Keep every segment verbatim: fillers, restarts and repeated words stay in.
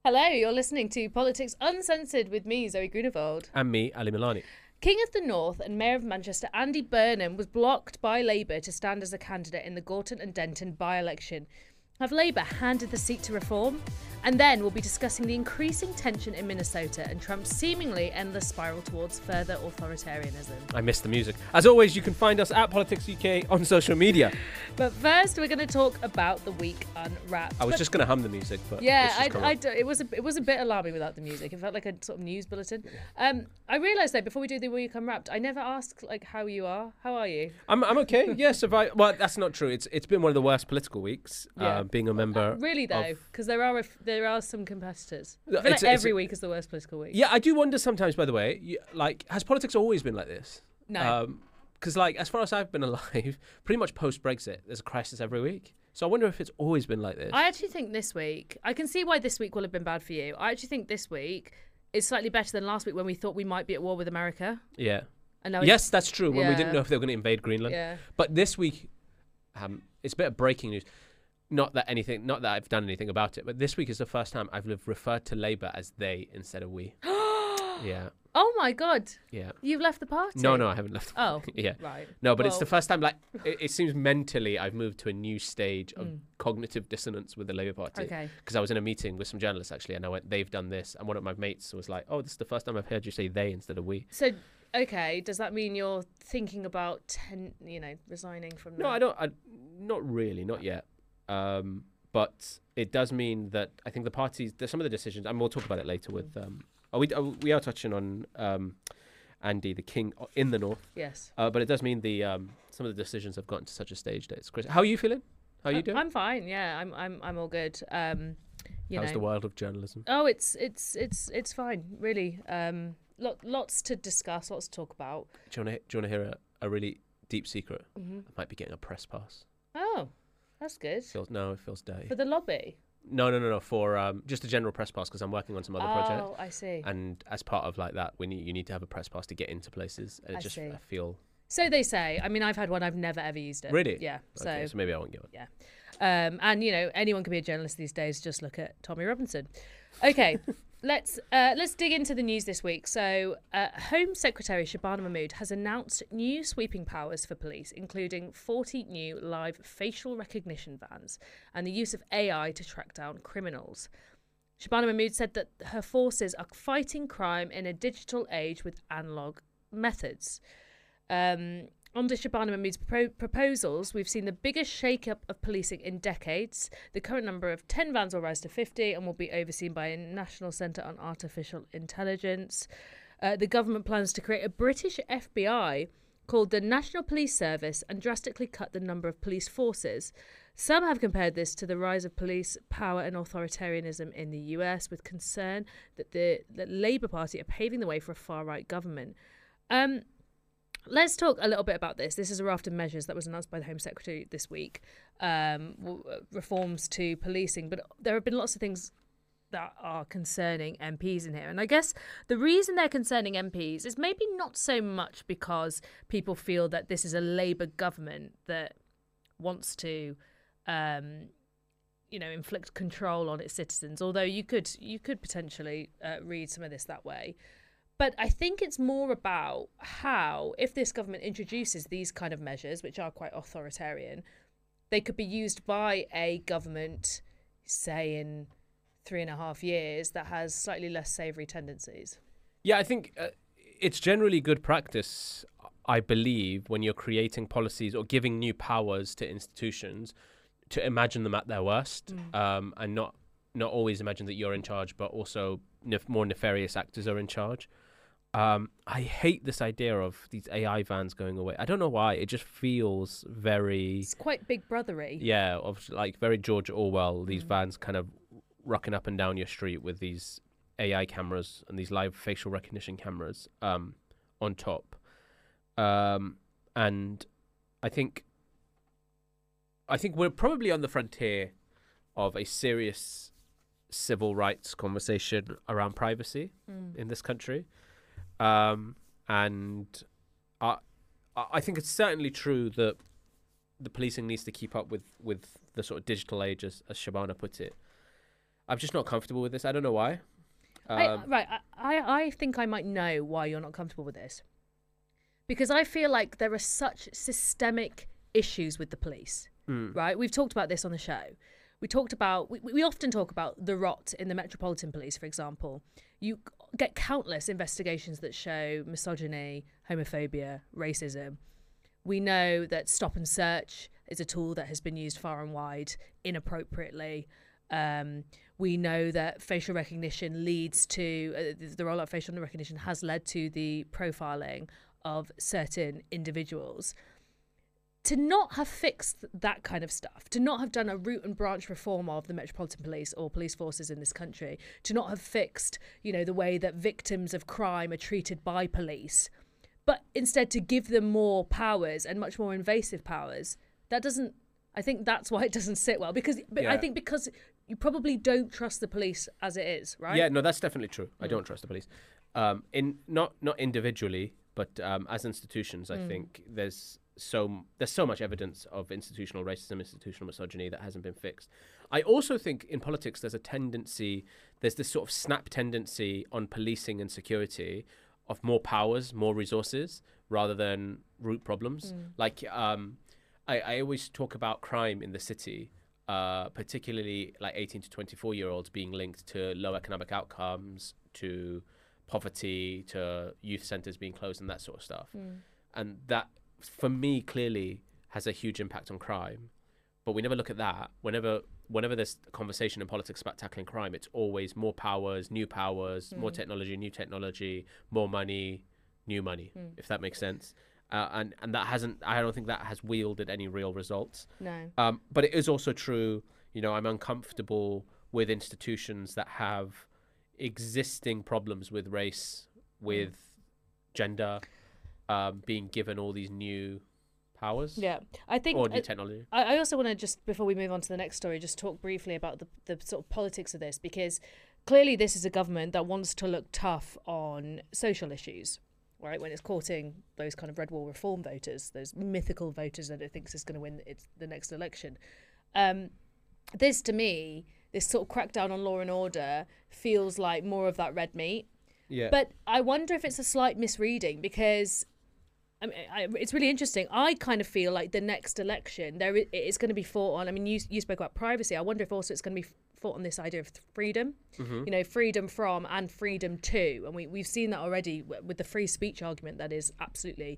Hello, you're listening to Politics Uncensored with me, Zoe Grunewald. And me, Ali Milani. King of the North and Mayor of Manchester, Andy Burnham, was blocked by Labour to stand as a candidate in the Gorton and Denton by-election. Have Labour handed the seat to Reform? And then we'll be discussing the increasing tension in Minnesota and Trump's seemingly endless spiral towards further authoritarianism. I missed the music. As always, you can find us at Politics U K on social media. But first, we're going to talk about the week unwrapped. I was but just going to hum the music, but yeah, it's just I, come I up. do- it was a it was a bit alarming without the music. It felt like a sort of news bulletin. Um, I realised though before we do the week unwrapped, I never asked like how you are. How are you? I'm I'm okay. Yes, survive. Well, that's not true. It's it's been one of the worst political weeks. Yeah. Uh, being a member. Really though, of- because there are a f- there are some competitors. I feel It's- like it's every a- week is the worst political week. Yeah, I do wonder sometimes. By the way, you, like, has politics always been like this? No. Because like, as far as I've been alive, pretty much post Brexit, there's a crisis every week. So I wonder if it's always been like this. I actually think this week, I can see why this week will have been bad for you. I actually think this week is slightly better than last week when we thought we might be at war with America. yeah. And now Yes, that's true. When we Yeah. didn't know if they were going to invade Greenland. Yeah. But this week, um, it's a bit of breaking news. Not that anything, not that I've done anything about it, but this week is the first time I've live- referred to Labour as they instead of we. Yeah, Oh my God. yeah. You've left the party. No, no, I haven't left. Oh. Yeah. Right. No, but it's Well, the first time. Like, it, it seems mentally I've moved to a new stage of Mm. cognitive dissonance with the Labour Party. Okay. Because I was in a meeting with some journalists actually, and I went, "They've done this," and one of my mates was like, "Oh, this is the first time I've heard you say they instead of we." So, okay, does that mean you're thinking about, ten, you know, resigning from No, the... I don't. I, not really, not yet. Um, but it does mean that I think the parties, there's some of the decisions, and we'll talk about it later. With um, oh, we oh, we are touching on um, Andy, the king in the north. Yes. Uh, but it does mean the um, some of the decisions have gotten to such a stage that it's crazy. How are you feeling? How are you I- doing? I'm fine. Yeah, I'm. I'm. I'm all good. Um, you How's know. the world of journalism? Oh, it's it's it's it's fine. Really. Um, lot, lots to discuss. Lots to talk about. Do you want to do you want to hear a, a really deep secret? hmm I might be getting a press pass. Oh, that's good. Feels no, it feels dirty. For the lobby. No, no, no, no. For um, just a general press pass because I'm working on some other project. Oh, I see. And as part of like that, we need you need to have a press pass to get into places, and it I just see. I feel So they say. I mean, I've had one. I've never ever used it. Really? Yeah. So. okay, so maybe I won't give it. Um, and you know, anyone can be a journalist these days. Just look at Tommy Robinson. Okay, let's uh, let's dig into the news this week. So, uh, Home Secretary Shabana Mahmood has announced new sweeping powers for police, including forty new live facial recognition vans and the use of A I to track down criminals. Shabana Mahmood said that her forces are fighting crime in a digital age with analog methods. Um, Under Shabana Mahmood's pro- proposals, we've seen the biggest shake-up of policing in decades. The current number of ten vans will rise to fifty and will be overseen by a National Centre on Artificial Intelligence. Uh, the government plans to create a British F B I called the National Police Service and drastically cut the number of police forces. Some have compared this to the rise of police power and authoritarianism in the U S, with concern that the, the Labour Party are paving the way for a far-right government. Um, Let's talk a little bit about this. This is a raft of measures that was announced by the Home Secretary this week, um, w- reforms to policing. But there have been lots of things that are concerning M Ps in here. And I guess the reason they're concerning M Ps is maybe not so much because people feel that this is a Labour government that wants to, um, you know, inflict control on its citizens. Although you could you could potentially uh, read some of this that way. But I think it's more about how, if this government introduces these kind of measures, which are quite authoritarian, they could be used by a government, say, in three and a half years that has slightly less savoury tendencies. Yeah, I think uh, it's generally good practice, I believe, when you're creating policies or giving new powers to institutions, to imagine them at their worst, Mm. um, and not not always imagine that you're in charge, but also nef- more nefarious actors are in charge. Um, I hate this idea of these A I vans going away. I don't know why. It just feels very, It's quite big brothery. yeah, of like very George Orwell. These Mm. vans kind of rocking up and down your street with these A I cameras and these live facial recognition cameras um, on top. Um, and I think, I think we're probably on the frontier of a serious civil rights conversation around privacy Mm. in this country. Um, and I, I think it's certainly true that the policing needs to keep up with, with the sort of digital age, as, as Shabana put it. I'm just not comfortable with this. I don't know why. Um, I, right, I, I I think I might know why you're not comfortable with this. Because I feel like there are such systemic issues with the police, mm, right? We've talked about this on the show. We talked about, we, we often talk about the rot in the Metropolitan Police, for example. You get countless investigations that show misogyny, homophobia, racism. We know that stop and search is a tool that has been used far and wide inappropriately. Um, we know that facial recognition leads to, uh, the rollout of facial recognition has led to the profiling of certain individuals. To not have fixed that kind of stuff, to not have done a root and branch reform of the Metropolitan Police or police forces in this country, to not have fixed, you know, the way that victims of crime are treated by police, but instead to give them more powers and much more invasive powers, that doesn't, I think that's why it doesn't sit well. Because Yeah. I think because you probably don't trust the police as it is, right? Yeah, no, that's definitely true. I don't trust the police. Um, in not not individually, but um, as institutions, I Mm. think there's so there's so much evidence of institutional racism, institutional misogyny that hasn't been fixed. I also think in politics there's a tendency, there's this sort of snap tendency on policing and security of more powers, more resources, rather than root problems. Mm. Like um, I, I always talk about crime in the city, uh, particularly like eighteen to twenty-four year olds being linked to low economic outcomes, to poverty, to youth centres being closed and that sort of stuff. Mm. And that, for me, clearly has a huge impact on crime. But we never look at that. Whenever whenever there's a conversation in politics about tackling crime, it's always more powers, new powers, Mm. more technology, new technology, more money, new money, Mm. if that makes sense. Uh, and, and that hasn't, I don't think that has wielded any real results. No. Um, but it is also true, you know, I'm uncomfortable with institutions that have existing problems with race, with gender, um, being given all these new powers Yeah. I think or new uh, technology. I, I also want to just, before we move on to the next story, just talk briefly about the, the sort of politics of this, because clearly this is a government that wants to look tough on social issues, right? When it's courting those kind of red wall reform voters, those mythical voters that it thinks is going to win it's the next election. Um, this, to me, this sort of crackdown on law and order feels like more of that red meat. Yeah. But I wonder if it's a slight misreading, because I mean, I, it's really interesting. I kind of feel like the next election, there it is going to be fought on. I mean, you you spoke about privacy. I wonder if also it's going to be fought on this idea of freedom. Mm-hmm. You know, freedom from and freedom to. And we, we've seen that already with the free speech argument that is absolutely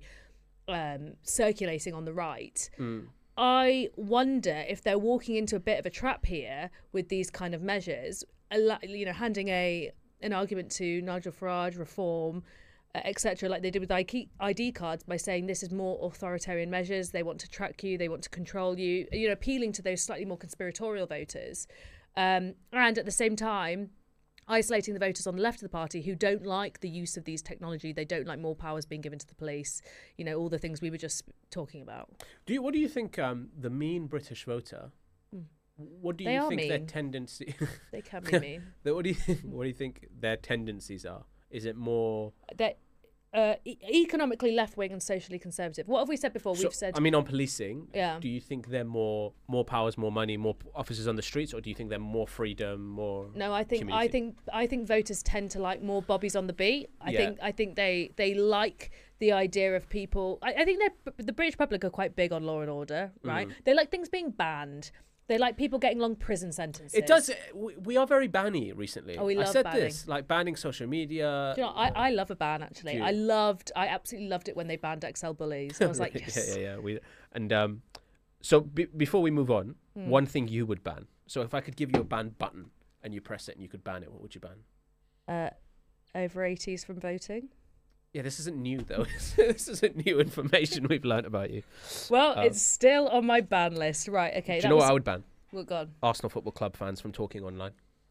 um, circulating on the right. Mm. I wonder if they're walking into a bit of a trap here with these kind of measures, you know, handing a an argument to Nigel Farage, reform, uh, et cetera, like they did with I D cards, by saying this is more authoritarian measures. They want to track you, they want to control you, you know, appealing to those slightly more conspiratorial voters. Um, and at the same time, isolating the voters on the left of the party who don't like the use of these technology. They don't like more powers being given to the police. You know, all the things we were just talking about. Do you, what do you think um, the mean British voter, Mm. what do They you are think their mean. tendency, They can be mean. what do you think, what do you think their tendencies are? Is it more... They're uh, e- economically left-wing and socially conservative. What have we said before? So, We've said... I mean, on policing, Yeah. do you think they're more more powers, more money, more p- officers on the streets, or do you think they're more freedom, more... No, I think I community? think I think voters tend to like more bobbies on the beat. I Yeah. think I think they they like the idea of people. I, I think they're the British public are quite big on law and order, right? Mm. They like things being banned. They like people getting long prison sentences. It does. We, we are very banny recently. Oh, we I love said banning. this, like banning social media. Do you know, I, I love a ban actually. Do you? I loved, I absolutely loved it when they banned X L bullies. I was like, Right, yes. Yeah, yeah, yeah. We, and um, so be, before we move on, Mm. one thing you would ban. So if I could give you a ban button and you press it and you could ban it, what would you ban? Uh, over eighties from voting. Yeah, this isn't new though. This isn't new information we've learnt about you. Well, Um, it's still on my ban list. Right. Okay. Do you that know was, what I would ban? Well, God. Arsenal Football Club fans from talking online.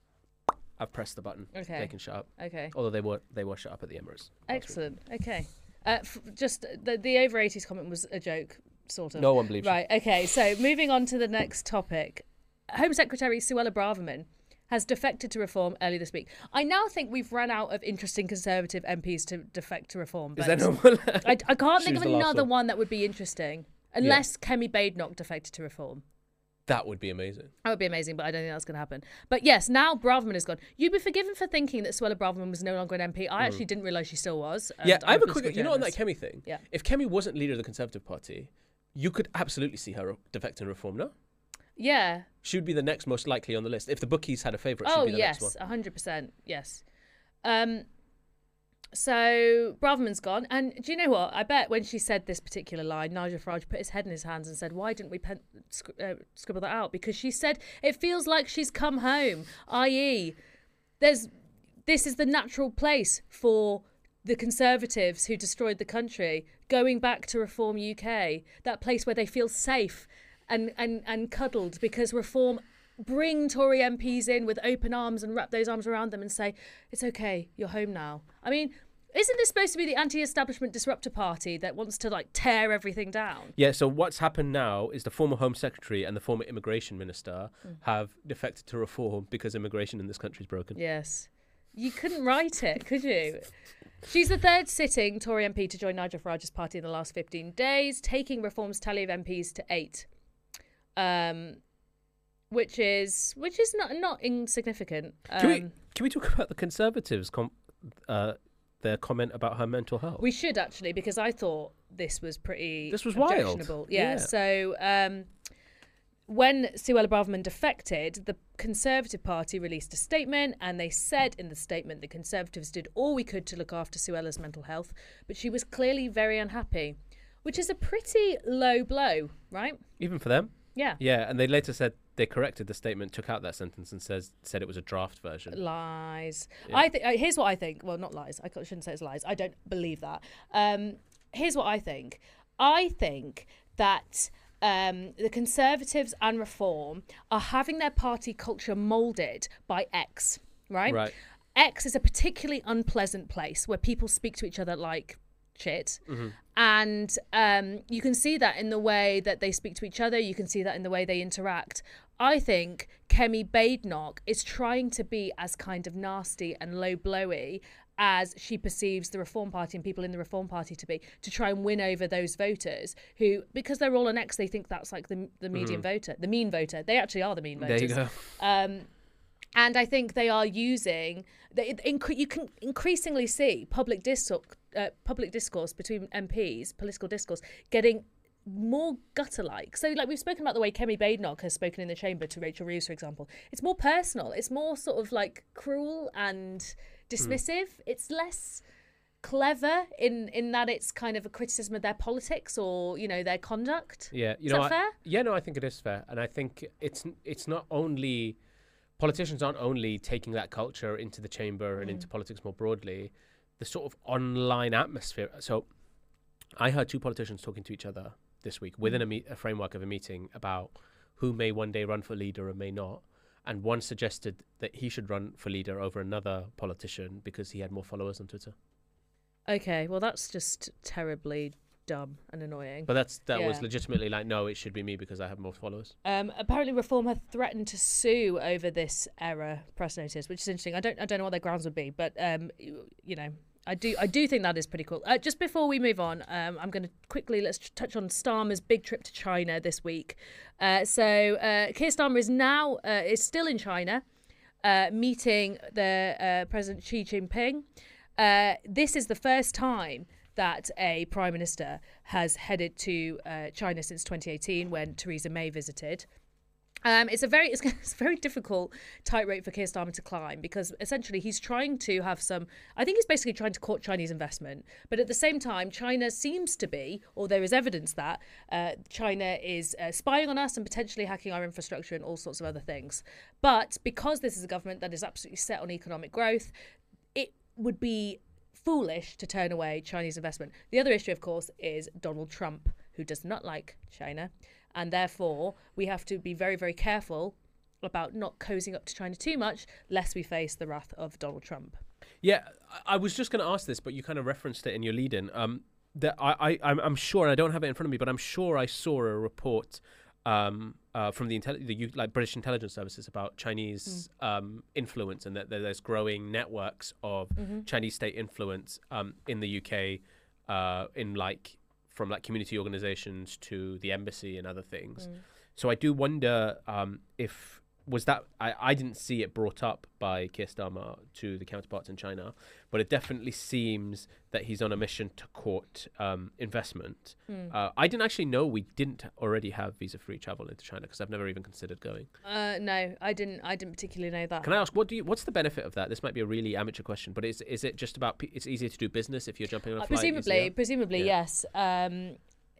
I've pressed the button. Okay. They can shut up. Okay. Although they were they were shut up at the Emirates. last week. Excellent. Okay. Uh, f- just the, the over eighties comment was a joke, sort of. No one believes you. Right. Okay. So moving on to the next topic. Home Secretary Suella Braverman has defected to Reform earlier this week. I now think we've run out of interesting Conservative M Ps to defect to Reform. Is But there no one? I, I can't think Choose of the last another one. one that would be interesting. Unless Kemi Badenoch defected to Reform. That would be amazing. That would be amazing, but I don't think that's going to happen. But yes, now Braverman is gone. You'd be forgiven for thinking that Suella Braverman was no longer an M P. I mm. actually didn't realise she still was. Yeah, I have a quick... You know, on that Kemi thing? Yeah. If Kemi wasn't leader of the Conservative Party, you could absolutely see her defect and reform, no? Yeah. She would be the next most likely on the list. If the bookies had a favourite, she'd oh, be the yes, next one. Oh, yes, one hundred percent. Yes. Um... So Braverman's gone, and do you know what? I bet when she said this particular line, Nigel Farage put his head in his hands and said, "Why didn't we pen- sc- uh, scribble that out?" Because she said it feels like she's come home, that is, there's this is the natural place for the Conservatives who destroyed the country, going back to Reform U K, that place where they feel safe and and and cuddled, because Reform bring Tory M Ps in with open arms and wrap those arms around them and say, it's okay, you're home now. I mean, isn't this supposed to be the anti-establishment disruptor party that wants to like tear everything down? Yeah, so what's happened now is the former Home Secretary and the former Immigration Minister mm. have defected to Reform because immigration in this country is broken. Yes. You couldn't write it, could you? She's the third sitting Tory M P to join Nigel Farage's party in the last fifteen days, taking Reform's tally of M Ps to eight. Um... Which is which is not not insignificant. Um, can we can we talk about the Conservatives' com- uh, their comment about her mental health? We should actually, because I thought this was pretty. This was objectionable. wild. Yeah. yeah. So um, when Suella Braverman defected, the Conservative Party released a statement, and they said in the statement the Conservatives did all we could to look after Suella's mental health, but she was clearly very unhappy, which is a pretty low blow, right? Even for them. Yeah. Yeah, and they later said they corrected the statement, took out that sentence, and says said it was a draft version. Lies. Yeah. I think. Here's what I think. Well, not lies. I shouldn't say it's lies. I don't believe that. Um, here's what I think. I think that um, the Conservatives and Reform are having their party culture moulded by X. Right. Right. X is a particularly unpleasant place where people speak to each other like shit. Mm-hmm. And um, you can see that in the way that they speak to each other. You can see that in the way they interact. I think Kemi Badenoch is trying to be as kind of nasty and low blowy as she perceives the Reform Party and people in the Reform Party to be, to try and win over those voters who, because they're all an X, they think that's like the the median mm-hmm. voter, the mean voter. They actually are the mean voters. There you go. Um, and I think they are using, they, incre- you can increasingly see public discourse, uh, public discourse between M Ps, political discourse, getting more gutter-like. So, like, we've spoken about the way Kemi Badenoch has spoken in the chamber to Rachel Reeves, for example. It's more personal. It's more sort of, like, cruel and dismissive. Mm. It's less clever in, in that it's kind of a criticism of their politics or, you know, their conduct. Yeah. You is know, that I, fair? Yeah, no, I think it is fair. And I think it's it's not only... Politicians aren't only taking that culture into the chamber and mm. into politics more broadly, the sort of online atmosphere. So I heard two politicians talking to each other this week within a, me- a framework of a meeting about who may one day run for leader and may not. And one suggested that he should run for leader over another politician because he had more followers on Twitter. Okay, well, that's just terribly dumb and annoying. But that's that yeah. was legitimately like, no, it should be me because I have more followers. Um, apparently, Reform have threatened to sue over this error press notice, which is interesting. I don't, I don't know what their grounds would be, but um, you, you know, I do, I do think that is pretty cool. Uh, just before we move on, um, I'm going to quickly let's touch on Starmer's big trip to China this week. Uh, so uh, Keir Starmer is now uh, is still in China, uh, meeting the uh, President Xi Jinping. Uh, this is the first time that a prime minister has headed to uh, China since twenty eighteen, when Theresa May visited. Um, it's a very it's, it's a very difficult tightrope for Keir Starmer to climb, because essentially he's trying to have some. I think he's basically trying to court Chinese investment, but at the same time, China seems to be, or there is evidence that uh, China is uh, spying on us and potentially hacking our infrastructure and all sorts of other things. But because this is a government that is absolutely set on economic growth, it would be foolish to turn away Chinese investment. The other issue, of course, is Donald Trump, who does not like China. And therefore, we have to be very, very careful about not cozying up to China too much, lest we face the wrath of Donald Trump. Yeah, I was just going to ask this, but you kind of referenced it in your lead-in. Um, that I, I, I'm, I'm sure, and I don't have it in front of me, but I'm sure I saw a report um, uh, from the, intelli- the like British intelligence services about Chinese mm. um, influence, and that there's growing networks of mm-hmm. Chinese state influence um, in the U K, uh, in like from like community organizations to the embassy and other things. Mm. So I do wonder um, if was that I, I didn't see it brought up by Keir Starmer to the counterparts in China, but it definitely seems that he's on a mission to court um, investment. Mm. Uh, I didn't actually know we didn't already have visa-free travel into China because I've never even considered going. Uh, no, I didn't. I didn't particularly know that. Can I ask what do you? What's the benefit of that? This might be a really amateur question, but is is it just about pe- it's easier to do business if you're jumping on a Uh, flight? presumably, easier? presumably, Yeah. yes. Um,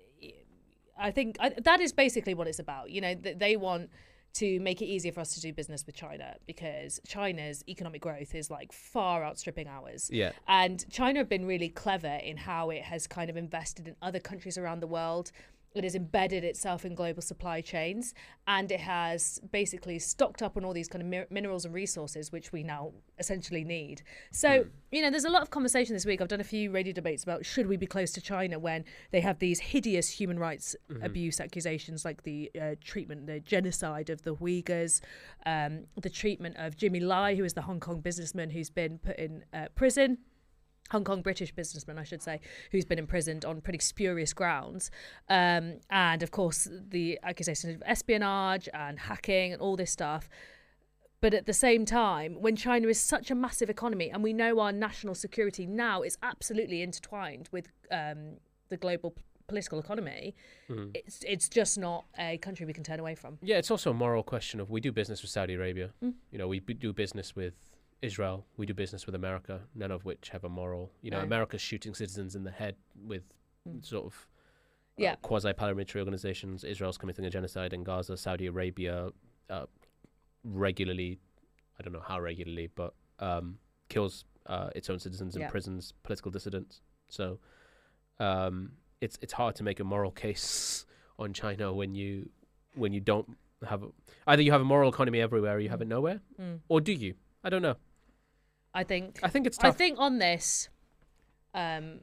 I think I, that is basically what it's about. You know, th- they want to make it easier for us to do business with China because China's economic growth is like far outstripping ours. Yeah. And China have been really clever in how it has kind of invested in other countries around the world. It has embedded itself in global supply chains, and it has basically stocked up on all these kind of mi- minerals and resources, which we now essentially need. So, mm. you know, there's a lot of conversation this week. I've done a few radio debates about should we be close to China when they have these hideous human rights mm-hmm. abuse accusations, like the uh, treatment, the genocide of the Uyghurs, um, the treatment of Jimmy Lai, who is the Hong Kong businessman who's been put in uh, prison. Hong Kong British businessman, I should say, who's been imprisoned on pretty spurious grounds. Um, and, of course, the accusations of espionage and hacking and all this stuff. But at the same time, when China is such a massive economy and we know our national security now is absolutely intertwined with um, the global p- political economy, mm. it's it's just not a country we can turn away from. Yeah, it's also a moral question of we do business with Saudi Arabia. Mm. You know, we b- do business with Israel, we do business with America, none of which have a moral, you know, no. America's shooting citizens in the head with mm. sort of uh, yeah. quasi-paramilitary organizations. Israel's committing a genocide in Gaza. Saudi Arabia uh, regularly, I don't know how regularly, but um, kills uh, its own citizens, yeah. imprisons political dissidents. So um, it's it's hard to make a moral case on China when you when you don't have a, either you have a moral economy everywhere or you mm. have it nowhere, mm. or do you? I don't know. I think I think it's tough. I think on this, um,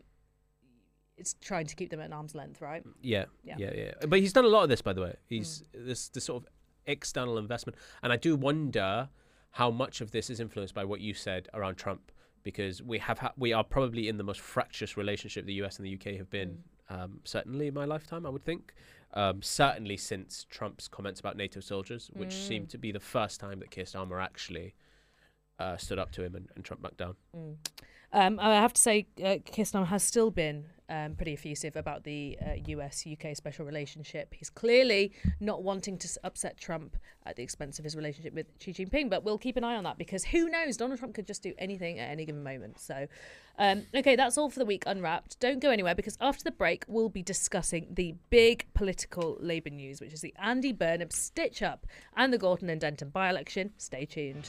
it's trying to keep them at an arm's length, right? Yeah, yeah, yeah. yeah. But he's done a lot of this, by the way. He's mm. this this sort of external investment, and I do wonder how much of this is influenced by what you said around Trump, because we have ha- we are probably in the most fractious relationship the U S and the U K have been, mm. um, certainly in my lifetime, I would think. Um, certainly since Trump's comments about NATO soldiers, which mm. seemed to be the first time that Keir Starmer actually Uh, stood up to him and, and Trump backed down. Mm. Um, I have to say, uh, Keir Starmer has still been um, pretty effusive about the uh, U S U K special relationship. He's clearly not wanting to upset Trump at the expense of his relationship with Xi Jinping, but we'll keep an eye on that because who knows? Donald Trump could just do anything at any given moment. So, um, okay, that's all for the week unwrapped. Don't go anywhere because after the break, we'll be discussing the big political Labour news, which is the Andy Burnham stitch-up and the Gorton and Denton by-election. Stay tuned.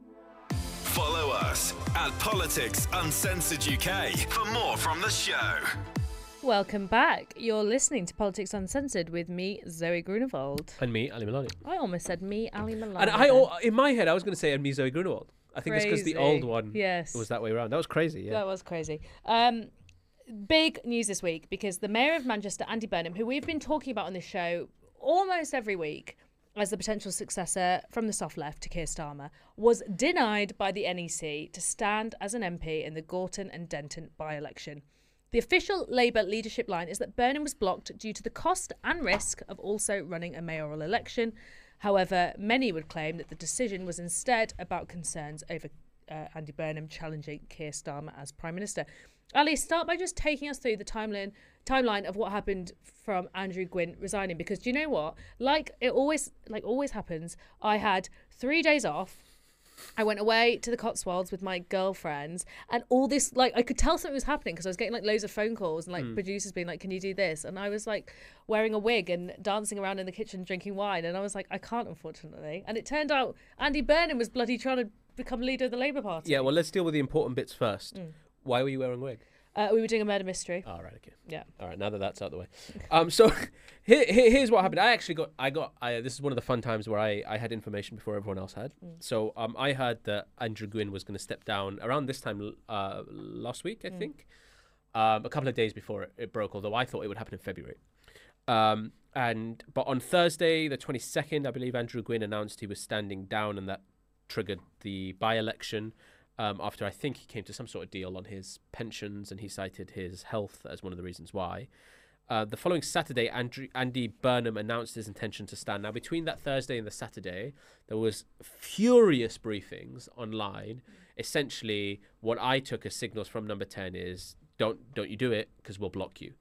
Follow us at Politics Uncensored U K for more from the show. Welcome back. You're listening to Politics Uncensored with me, Zoe Grunewald. And me, Ali Malani. I almost said me, Ali Malani. And I, in my head, I was going to say and me, Zoe Grunewald. I think crazy. It's because the old one yes. was that way around. That was crazy, yeah. That was crazy. Um, big news this week because the Mayor of Manchester, Andy Burnham, who we've been talking about on this show almost every week, as the potential successor from the soft left to Keir Starmer, was denied by the N E C to stand as an M P in the Gorton and Denton by-election. The official Labour leadership line is that Burnham was blocked due to the cost and risk of also running a mayoral election. However, many would claim that the decision was instead about concerns over uh, Andy Burnham challenging Keir Starmer as Prime Minister. Ali, start by just taking us through the timeline timeline of what happened from Andrew Gwynn resigning, because do you know what? Like it always like always happens, I had three days off. I went away to the Cotswolds with my girlfriends, and all this, like, I could tell something was happening because I was getting like loads of phone calls and like mm. producers being like, "Can you do this?" And I was like wearing a wig and dancing around in the kitchen drinking wine, and I was like, I can't, unfortunately. And it turned out Andy Burnham was bloody trying to become leader of the Labour Party. Yeah, well, let's deal with the important bits first. Mm. Why were you wearing a wig? Uh, we were doing a murder mystery. Oh, right, okay. Yeah. All right, now that that's out of the way. Um, so here, here, here's what happened. I actually got, I got, I, this is one of the fun times where I, I had information before everyone else had. Mm. So um, I heard that Andrew Gwynn was going to step down around this time uh, last week, I mm. think, um, a couple of days before it, it broke, although I thought it would happen in February. Um, and But on Thursday, the twenty-second, I believe Andrew Gwynn announced he was standing down, and that triggered the by-election. Um, after I think he came to some sort of deal on his pensions, and he cited his health as one of the reasons why. Uh, the following Saturday, Andrew, Andy Burnham announced his intention to stand. Now, between that Thursday and the Saturday, there was furious briefings online. Essentially, what I took as signals from Number ten is, don't don't you do it, because we'll block you.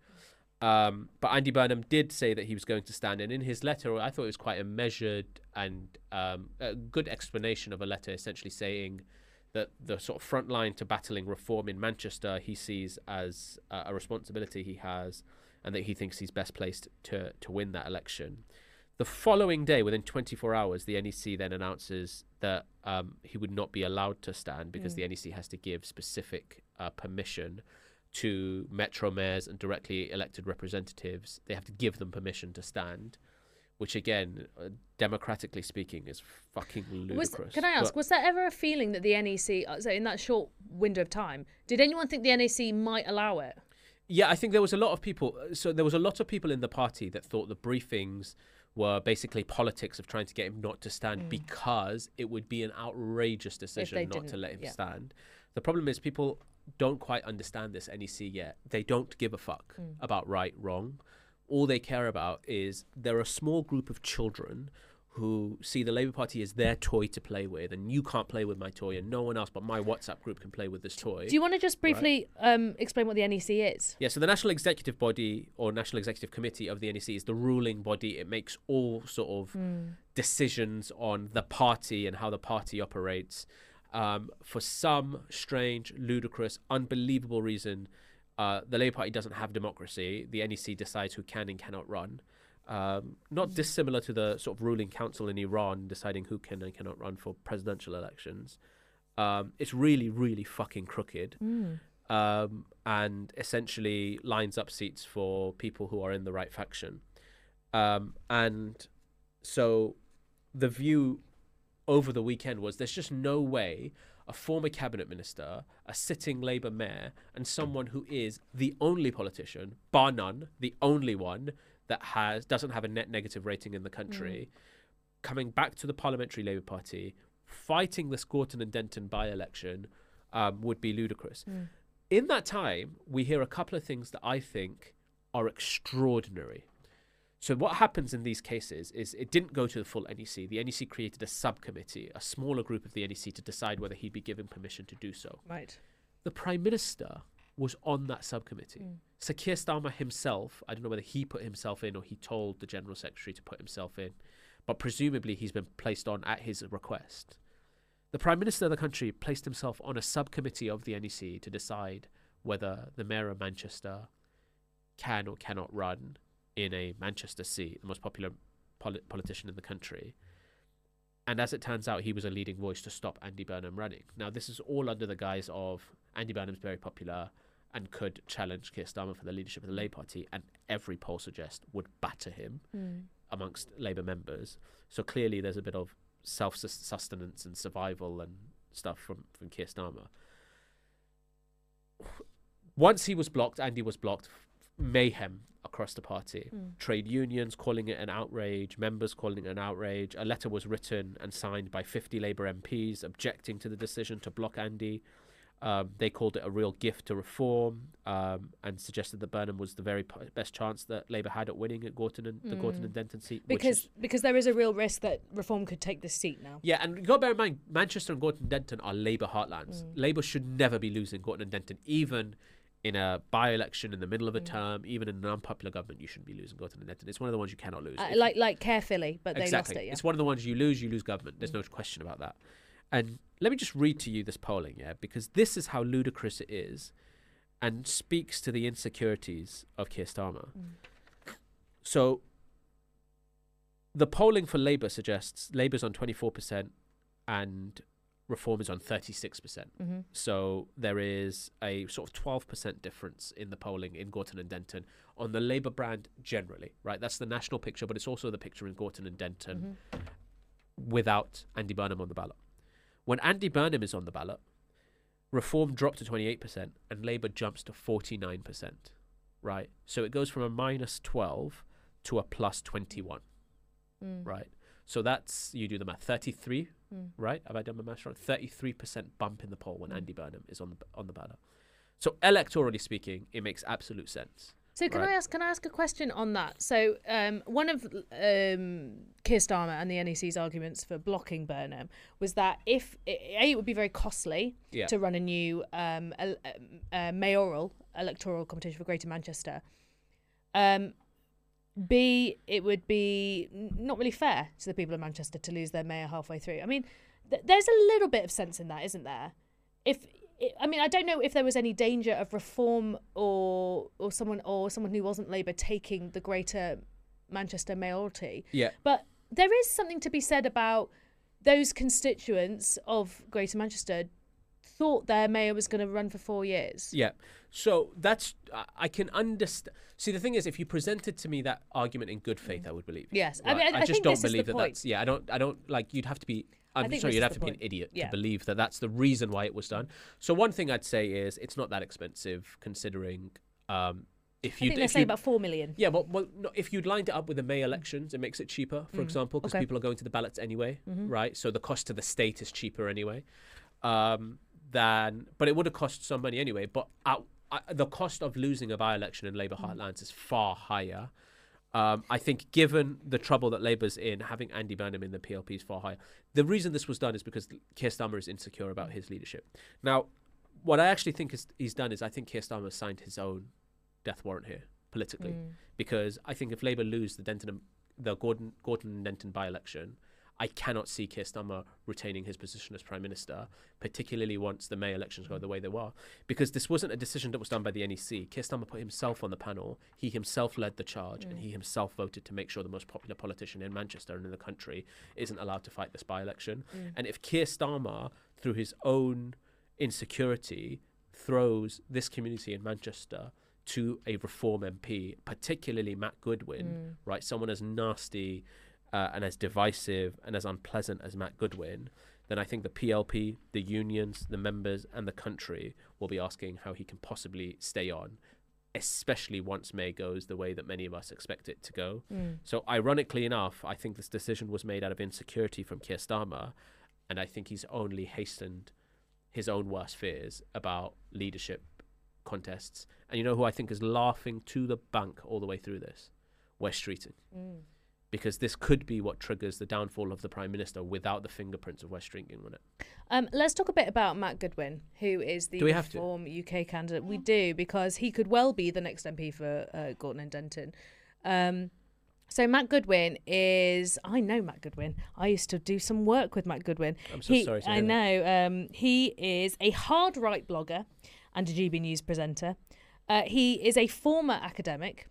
Um, but Andy Burnham did say that he was going to stand. And in his letter, I thought it was quite a measured and um, a good explanation of a letter, essentially saying that the sort of front line to battling reform in Manchester he sees as uh, a responsibility he has, and that he thinks he's best placed to to win that election. The following day, within twenty-four hours, the N E C then announces that um, he would not be allowed to stand because mm. the N E C has to give specific uh, permission to metro mayors and directly elected representatives. They have to give them permission to stand, which again, uh, democratically speaking, is fucking ludicrous. Was, can I ask, but, was there ever a feeling that the N E C, so in that short window of time, did anyone think the N E C might allow it? Yeah, I think there was a lot of people. So there was a lot of people in the party that thought the briefings were basically politics of trying to get him not to stand mm. because it would be an outrageous decision not to let him yeah. stand. The problem is people don't quite understand this N E C yet. They don't give a fuck mm. about right, wrong. All they care about is they're a small group of children who see the Labour Party as their toy to play with, and you can't play with my toy, and no one else but my WhatsApp group can play with this toy. Do you want to just briefly right? um, explain what the N E C is? Yeah, so the National Executive Body or National Executive Committee of the N E C is the ruling body. It makes all sort of mm. decisions on the party and how the party operates. Um, for some strange, ludicrous, unbelievable reason, uh, the Labour Party doesn't have democracy. The N E C decides who can and cannot run. Um, not dissimilar to the sort of ruling council in Iran deciding who can and cannot run for presidential elections. Um, it's really, really fucking crooked. Mm. Um, and essentially lines up seats for people who are in the right faction. Um, and so the view over the weekend was there's just no way a former cabinet minister, a sitting Labour mayor, and someone who is the only politician, bar none, the only one that has doesn't have a net negative rating in the country, mm. coming back to the Parliamentary Labour Party, fighting this Gorton and Denton by-election um, would be ludicrous. Mm. In that time, we hear a couple of things that I think are extraordinary. So what happens in these cases is it didn't go to the full N E C. The N E C created a subcommittee, a smaller group of the N E C, to decide whether he'd be given permission to do so. Right. The Prime Minister was on that subcommittee. Mm. Sir Keir Starmer himself, I don't know whether he put himself in or he told the General Secretary to put himself in, but presumably he's been placed on at his request. The Prime Minister of the country placed himself on a subcommittee of the N E C to decide whether the Mayor of Manchester can or cannot run in a Manchester seat, the most popular polit- politician in the country. And as it turns out, he was a leading voice to stop Andy Burnham running. Now, this is all under the guise of Andy Burnham's very popular and could challenge Keir Starmer for the leadership of the Labour Party, and every poll suggests would batter him mm. amongst Labour members. So clearly there's a bit of self-sustenance and survival and stuff from, from Keir Starmer. Once he was blocked, Andy was blocked, mayhem across the party. Mm. Trade unions calling it an outrage, members calling it an outrage. A letter was written and signed by fifty Labour M Ps objecting to the decision to block Andy. Um, they called it a real gift to reform um, and suggested that Burnham was the very p- best chance that Labour had at winning at Gorton and mm. the Gorton and Denton seat. Because is, because there is a real risk that reform could take this seat now. Yeah, and you've got to bear in mind, Manchester and Gorton and Denton are Labour heartlands. Mm. Labour should never be losing Gorton and Denton, even in a by-election in the middle of a mm. term, even in an unpopular government, you shouldn't be losing Gorton and Denton. It's one of the ones you cannot lose. Uh, like like carefully, but exactly. they lost it, yeah. It's one of the ones you lose, you lose government. There's mm. no question about that. And let me just read to you this polling, yeah, because this is how ludicrous it is and speaks to the insecurities of Keir Starmer. Mm. So the polling for Labour suggests Labour's on twenty-four percent and Reform is on thirty-six percent. Mm-hmm. So there is a sort of twelve percent difference in the polling in Gorton and Denton on the Labour brand generally, right? That's the national picture, but it's also the picture in Gorton and Denton mm-hmm. without Andy Burnham on the ballot. When Andy Burnham is on the ballot, Reform dropped to twenty-eight percent and Labour jumps to forty-nine percent, right? So it goes from a minus twelve to a plus twenty-one, mm. right? So that's, you do the math, thirty-three, mm. right? Have I done my math right? thirty-three percent bump in the poll when mm. Andy Burnham is on the on the ballot. So electorally speaking, it makes absolute sense, So can Right. I ask? Can I ask a question on that? So um, one of um, Keir Starmer and the N E C's arguments for blocking Burnham was that if a it would be very costly Yeah. to run a new um, el- uh, mayoral electoral competition for Greater Manchester. Um, B, it would be n- not really fair to the people of Manchester to lose their mayor halfway through. I mean, th- there's a little bit of sense in that, isn't there? If I mean, I don't know if there was any danger of reform or or someone or someone who wasn't Labour taking the Greater Manchester mayoralty. Yeah. But there is something to be said about those constituents of Greater Manchester thought their mayor was going to run for four years. Yeah. So that's I- I can understand. See, the thing is, if you presented to me that argument in good faith, I would believe you. Yes. I Right? mean, I- I just think don't this is the believe that point. that's. Yeah, I don't. I don't like. You'd have to be. I'm think sorry, this you'd is have the to be an point. idiot Yeah. to believe that that's the reason why it was done. So one thing I'd say is it's not that expensive considering um, if I you think they're if saying you about four million. yeah, but well, no, if you'd lined it up with the May elections, it makes it cheaper, for example, because okay. people are going to the ballots anyway, Mm-hmm. right? So the cost to the state is cheaper anyway. Um, than, but it would have cost some money anyway. But uh, uh, the cost of losing a by-election in Labour heartlands is far higher. Um, I think given the trouble that Labour's in, having Andy Burnham in the P L P is far higher. The reason this was done is because Keir Starmer is insecure about his leadership. Now, what I actually think is, he's done is I think Keir Starmer signed his own death warrant here politically, Mm. because I think if Labour lose the Denton, the Gordon, Gordon and Denton by-election, I cannot see Keir Starmer retaining his position as Prime Minister, particularly once the May elections go the way they were. Because this wasn't a decision that was done by the N E C. Keir Starmer put himself on the panel. He himself led the charge, Mm. and he himself voted to make sure the most popular politician in Manchester and in the country isn't allowed to fight this by-election. Mm. And if Keir Starmer, through his own insecurity, throws this community in Manchester to a Reform M P, particularly Matt Goodwin, Mm. right, someone as nasty uh, and as divisive and as unpleasant as Matt Goodwin, then I think the P L P, the unions, the members and the country will be asking how he can possibly stay on, especially once May goes the way that many of us expect it to go. Mm. So ironically enough, I think this decision was made out of insecurity from Keir Starmer, and I think he's only hastened his own worst fears about leadership contests. And you know who I think is laughing to the bank all the way through this? Wes Streeting. Mm. Because this could be what triggers the downfall of the Prime Minister without the fingerprints of Wes Streeting on it. Um, let's talk a bit about Matt Goodwin, who is the Do we have to? Reform U K candidate. We do, because he could well be the next M P for uh, Gorton and Denton. Um, so Matt Goodwin is, I know Matt Goodwin. I used to do some work with Matt Goodwin. I'm so He- sorry to I hear that. know. Um, he is a hard right blogger and a G B News presenter. Uh, he is a former academic.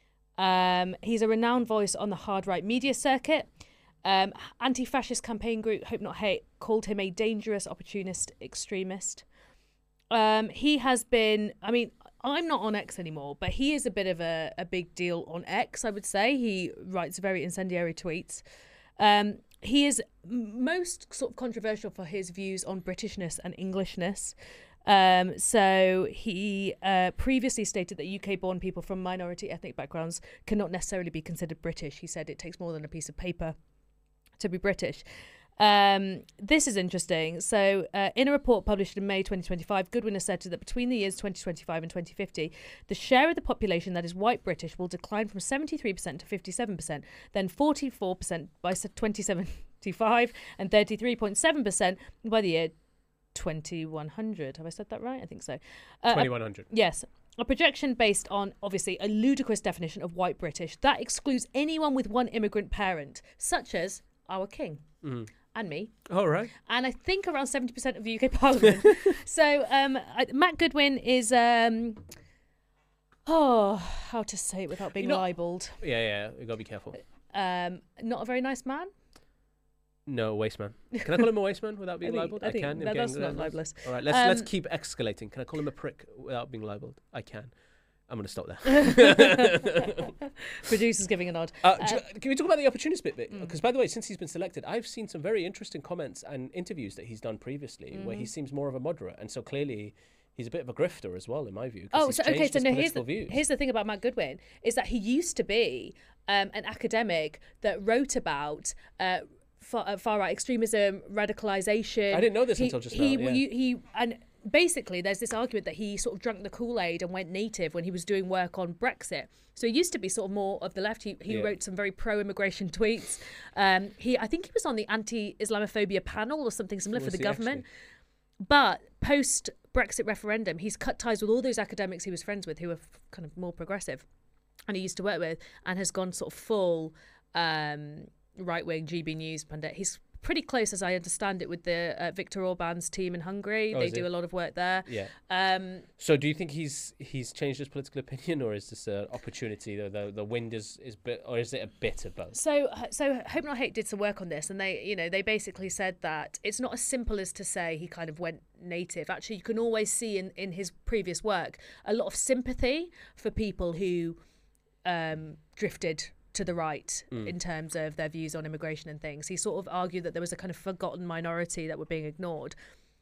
Um, he's a renowned voice on the hard right media circuit. Um, anti-fascist campaign group Hope Not Hate called him a dangerous opportunist extremist. Um, he has been, I mean, I'm not on X anymore, but he is a bit of a, a big deal on X, I would say. He writes very incendiary tweets. Um, he is m- most sort of controversial for his views on Britishness and Englishness. Um, so he uh, previously stated that U K-born people from minority ethnic backgrounds cannot necessarily be considered British. He said it takes more than a piece of paper to be British. Um, this is interesting. So uh, in a report published in May twenty twenty-five, Goodwin asserted that between the years twenty twenty-five and twenty fifty, the share of the population that is white British will decline from seventy-three percent to fifty-seven percent, then forty-four percent by twenty seventy-five and thirty-three point seven percent by the year twenty-one hundred. Have I said that right? I think so. Uh, twenty-one hundred. Yes. A projection based on, obviously, a ludicrous definition of white British that excludes anyone with one immigrant parent, such as our king Mm. and me, All right. and I think around seventy percent of the U K Parliament. So um, I, Matt Goodwin is, um, oh, how to say it without being You know- libelled, Yeah, yeah, you gotta be careful. um, not a very nice man. No, waste man. Can I call him a waste man without being I think- libelled? I think can. that- I'm that's getting- not libellous. All right, let's let's Um, keep escalating. Can I call him a prick without being libelled? I can. I'm going to stop there. Producer's giving a nod. Uh, do you- can we talk about the opportunist bit? Mm. Because, by the way, since he's been selected, I've seen some very interesting comments and interviews that he's done previously where Mm-hmm. he seems more of a moderate. And so clearly he's a bit of a grifter as well, in my view. 'cause Oh, he's so okay. changed So his no, here's political the, views. here's the thing about Matt Goodwin is that he used to be um, an academic that wrote about uh, far, uh, far right extremism, radicalization. I didn't know this he, until just he, now, yeah. He, he and basically, there's this argument that he sort of drank the Kool-Aid and went native when he was doing work on Brexit. So he used to be sort of more of the left. He, he Yeah. wrote some very pro-immigration tweets. Um, he, I think he was on the anti-Islamophobia panel or something similar for Was the he government. But post-Brexit referendum, he's cut ties with all those academics he was friends with who were f- kind of more progressive and he used to work with, and has gone sort of full um, right-wing G B News pundit. He's pretty close, as I understand it, with the uh, Viktor Orban's team in Hungary. Oh, they is do he? a lot of work there. Yeah. Um, So do you think he's he's changed his political opinion, or is this an opportunity? The the, the wind is is bit, or is it a bit of both? So, so Hope Not Hate did some work on this, and they, you know, they basically said that it's not as simple as to say he kind of went native. Actually, you can always see in, in his previous work a lot of sympathy for people who um, drifted to the right Mm. in terms of their views on immigration and things. He sort of argued that there was a kind of forgotten minority that were being ignored.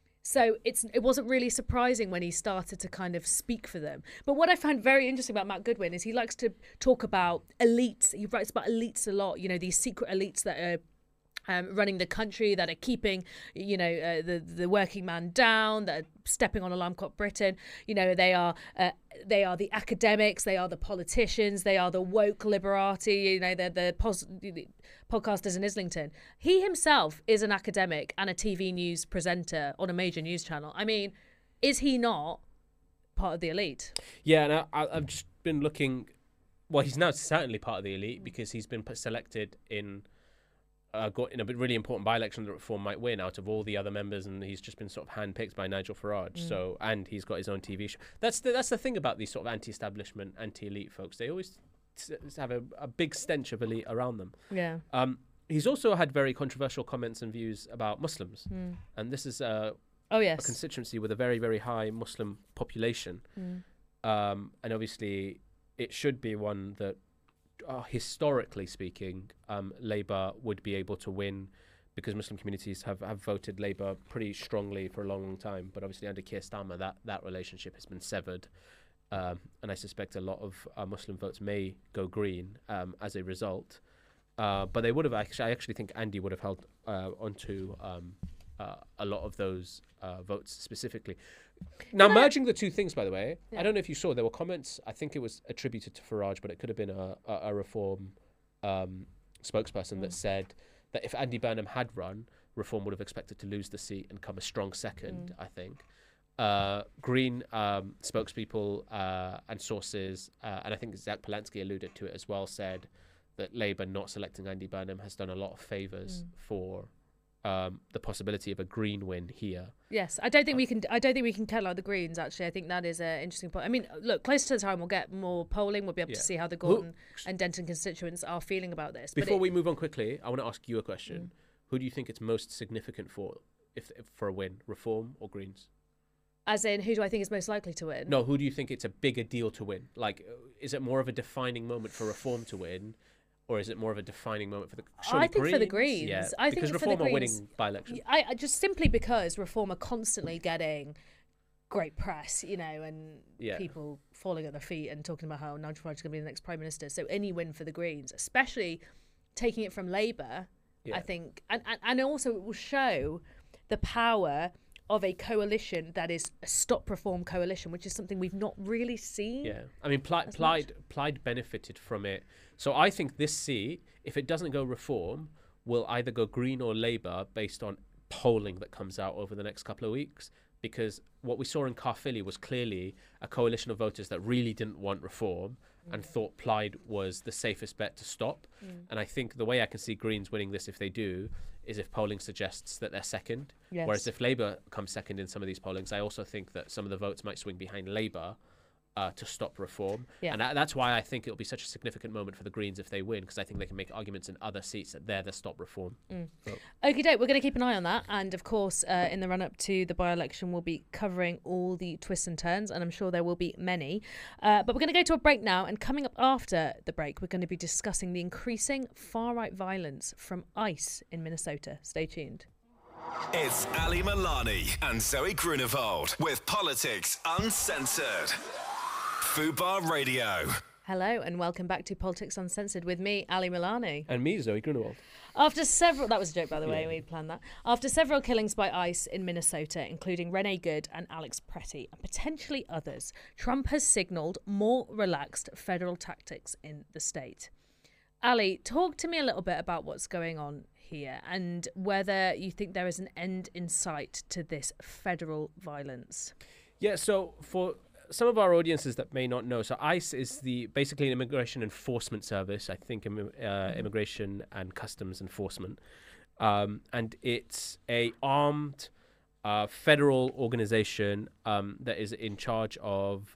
So it's it wasn't really surprising when he started to kind of speak for them. But what I find very interesting about Matt Goodwin is he likes to talk about elites. He writes about elites a lot, you know, these secret elites that are um, running the country, that are keeping, you know, uh, the the working man down, that are stepping on alarm clock Britain. You know, they are uh, they are the academics, they are the politicians, they are the woke liberati. You know, they're the pos- podcasters in Islington. He himself is an academic and a T V news presenter on a major news channel. I mean, is he not part of the elite? Yeah, and I, I, I've just been looking. Well, he's now certainly part of the elite because he's been put, selected in. Uh, got in a really important by-election that Reform might win out of all the other members, and he's just been sort of handpicked by Nigel Farage. Mm. So, and he's got his own T V show. That's the that's the thing about these sort of anti-establishment, anti-elite folks. They always t- have a, a big stench of elite around them. Yeah. Um, he's also had very controversial comments and views about Muslims, Mm. and this is a, Oh a yes. constituency with a very very high Muslim population, Mm. um, and obviously it should be one that. Uh, historically speaking, um, Labour would be able to win because Muslim communities have, have voted Labour pretty strongly for a long, long time. But obviously under Keir Starmer, that, that relationship has been severed. Um, and I suspect a lot of uh, Muslim votes may go Green um, as a result. Uh, but they would have actually, I actually think Andy would have held uh, onto um, uh, a lot of those uh, votes specifically. Now, Can I- merging the two things, by the way, Yeah. I don't know if you saw, there were comments, I think it was attributed to Farage, but it could have been a, a, a Reform um, spokesperson Mm. that said that if Andy Burnham had run, Reform would have expected to lose the seat and come a strong second, Mm. I think. Uh, Green um, spokespeople uh, and sources, uh, and I think Zach Polanski alluded to it as well, said that Labour not selecting Andy Burnham has done a lot of favours Mm. for um, the possibility of a Green win here. Yes, I don't think we can. I don't think we can cut out the Greens. Actually, I think that is an interesting point. I mean, look, closer to the time, we'll get more polling. We'll be able Yeah. to see how the Who- Gorton and Denton constituents are feeling about this. But Before it- we move on quickly, I want to ask you a question. Mm. Who do you think it's most significant for, if, if for a win, Reform or Greens? as in, who do I think is most likely to win? No, who do you think it's a bigger deal to win? Like, uh, is it more of a defining moment for Reform to win, or is it more of a defining moment for the? Surely I think for the Greens? Greens. Yeah, I think because for the Reform are Greens. winning by-election. I, I just simply because Reform are constantly getting great press, you know, and Yeah. people falling at their feet and talking about how Nigel Farage is going to be the next Prime Minister. So any win for the Greens, especially taking it from Labour, Yeah. I think, and, and, and also it will show the power of a coalition that is a stop Reform coalition, which is something we've not really seen. Yeah, I mean, Pli- as Plaid, Plaid benefited from it. So I think this seat, if it doesn't go Reform, will either go Green or Labour based on polling that comes out over the next couple of weeks. Because what we saw in Caerphilly was clearly a coalition of voters that really didn't want Reform Mm. and thought Plaid was the safest bet to stop. Mm. And I think the way I can see Greens winning this, if they do, is if polling suggests that they're second. Yes. Whereas if Labour comes second in some of these pollings, I also think that some of the votes might swing behind Labour uh, to stop Reform. Yeah. And that, that's why I think it'll be such a significant moment for the Greens if they win, because I think they can make arguments in other seats that they're the stop Reform. Mm. vote. Okie doke, we're going to keep an eye on that. And of course, uh, in the run up to the by election, we'll be covering all the twists and turns, and I'm sure there will be many. Uh, but we're going to go to a break now. And coming up after the break, we're going to be discussing the increasing far right violence from ICE in Minnesota. Stay tuned. It's Ali Milani and Zoe Grunewald with Politics Uncensored. Fubar Radio. Hello and welcome back to Politics Uncensored with me, Ali Milani. And me, Zoe Grunewald. After several, that was a joke by the way, Yeah. we planned that. After several killings by ICE in Minnesota, including Renee Good and Alex Pretty, and potentially others, Trump has signalled more relaxed federal tactics in the state. Ali, talk to me a little bit about what's going on here and whether you think there is an end in sight to this federal violence. Yeah, so for some of our audiences that may not know, so ICE is the basically an immigration enforcement service, I think immi- uh, immigration and customs enforcement. Um, and it's a armed uh, federal organization um, that is in charge of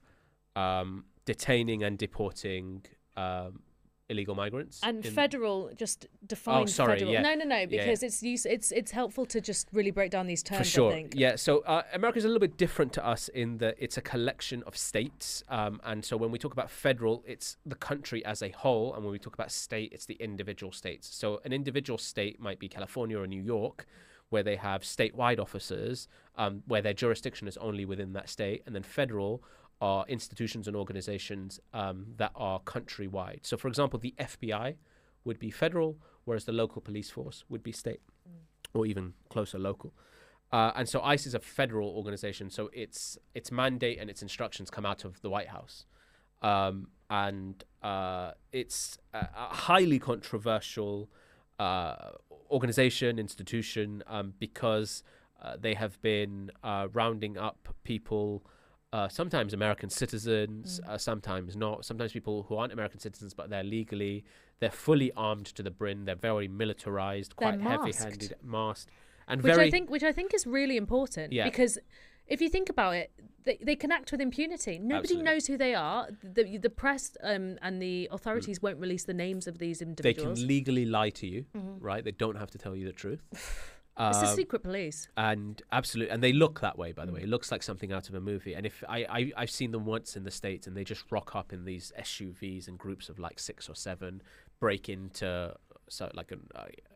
um, detaining and deporting um, illegal migrants. And in- federal, just define Oh, sorry, federal. yeah. No, no, no, Yeah, because it's use, it's it's helpful to just really break down these terms. For sure. I think. Yeah. So uh, America is a little bit different to us in that it's a collection of states. Um, and so when we talk about federal, it's the country as a whole. And when we talk about state, it's the individual states. So an individual state might be California or New York, where they have statewide officers, um, where their jurisdiction is only within that state. And then federal are institutions and organizations um, that are countrywide. So, for example, the F B I would be federal, whereas the local police force would be state, mm. or even closer local. Uh, and so ICE is a federal organization, so its its mandate and its instructions come out of the White House. Um, and uh, it's a, a highly controversial uh, organization, institution, um, because uh, they have been uh, rounding up people, uh, sometimes American citizens, mm. uh, sometimes not, sometimes people who aren't American citizens, but they're legally, they're fully armed to the brin, they're very militarized, They're quite masked. heavy-handed, masked. And Which very, I think, which I think is really important, Yeah. because if you think about it, they, they can act with impunity. Nobody Absolutely. knows who they are. The the press um, and the authorities mm. won't release the names of these they individuals. can legally lie to you, Mhm. right? They don't have to tell you the truth. It's the Um, secret police. And absolutely, and they look that way, by the way. It looks like something out of a movie. And if I, I, I've seen them once in the States, and they just rock up in these S U Vs in groups of like six or seven, break into so like a,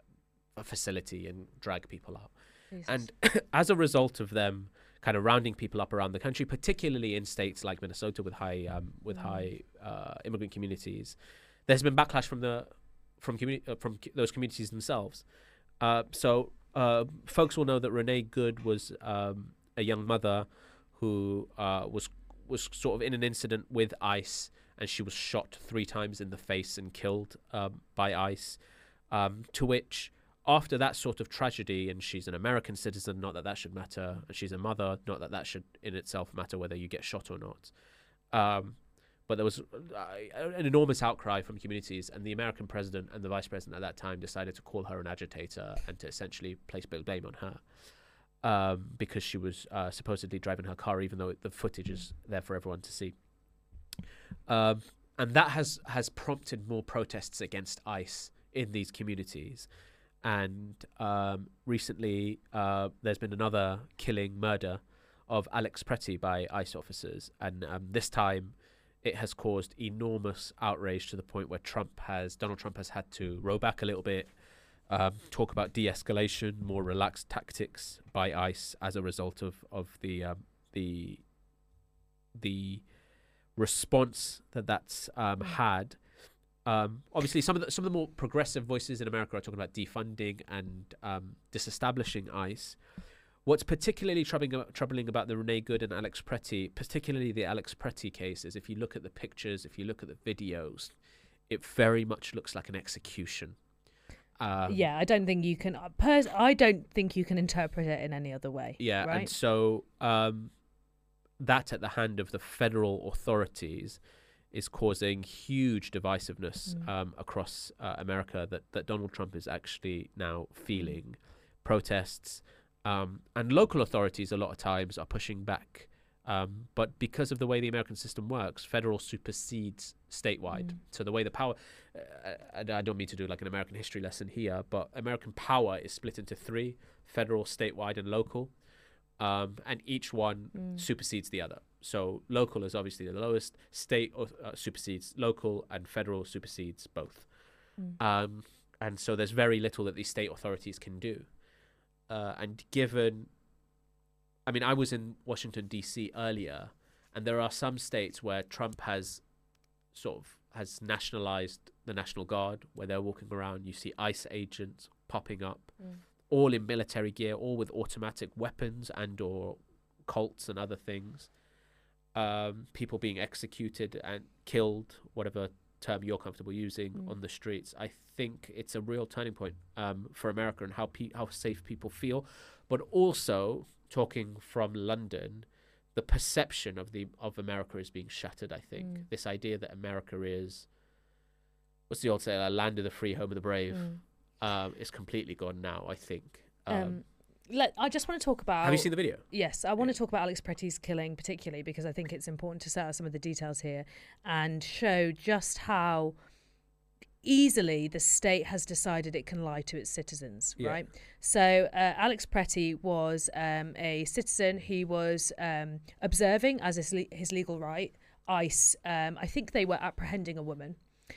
a facility and drag people out. Jesus. And as a result of them kind of rounding people up around the country, particularly in states like Minnesota with high um, with Mm. high uh, immigrant communities, there's been backlash from the from communi- uh, from c- those communities themselves. Uh, so uh, folks will know that Renee Good was um, a young mother who uh, was was sort of in an incident with ICE, and she was shot three times in the face and killed um, by ICE. Um, to which, after that sort of tragedy, and she's an American citizen, not that that should matter, and she's a mother, not that that should in itself matter whether you get shot or not. Um, but there was uh, an enormous outcry from communities, and the American president and the vice president at that time decided to call her an agitator and to essentially place blame on her um, because she was uh, supposedly driving her car, even though the footage is there for everyone to see. Um, and that has, has prompted more protests against ICE in these communities. And um, recently, uh, there's been another killing, murder of Alex Pretty by ICE officers. And um, this time, it has caused enormous outrage to the point where Trump has, Donald Trump has had to row back a little bit, um, talk about de-escalation, more relaxed tactics by ICE as a result of of the um, the the response that that's um, had. Um, obviously, some of the some of the more progressive voices in America are talking about defunding and um, disestablishing ICE. What's particularly troubling, troubling about the Renee Good and Alex Pretty, particularly the Alex Pretty case, is if you look at the pictures, if you look at the videos, it very much looks like an execution. Um, yeah, I don't think you can. uh, Pers- I don't think you can interpret it in any other way. Yeah, right? and so um, that at the hand of the federal authorities is causing huge divisiveness Mm. um, across uh, America that, that Donald Trump is actually now feeling. Protests um, and local authorities a lot of times are pushing back. Um, but because of the way the American system works, federal supersedes statewide. Mm. So the way the power, uh, and I don't mean to do like an American history lesson here, but American power is split into three: federal, statewide, and local. Um, and each one Mm. supersedes the other. So local is obviously the lowest, state uh, supersedes local, and federal supersedes both. Mm. Um, and so there's very little that these state authorities can do. Uh, and given, I mean, I was in Washington, D C earlier, and there are some states where Trump has sort of has nationalized the National Guard, where they're walking around. You see ICE agents popping up, Mm. all in military gear, all with automatic weapons and or Colts and other things. Um, people being executed and killed, whatever term you're comfortable using, Mm. on the streets. I think it's a real turning point um, for America and how pe- how safe people feel, but also talking from London, the perception of the of America is being shattered. I think Mm. this idea that America is, what's the old saying, a land of the free, home of the brave, Mm. um, is completely gone now. I think. Um, Um, let, I just want to talk about. have you seen the video? Yes, I want to talk about Alex Pretty's killing particularly because I think it's important to set out some of the details here and show just how easily the state has decided it can lie to its citizens, Yeah. right? So uh, Alex Pretty was um, a citizen. He was um, observing as his, le- his legal right. ICE, um, I think they were apprehending a woman.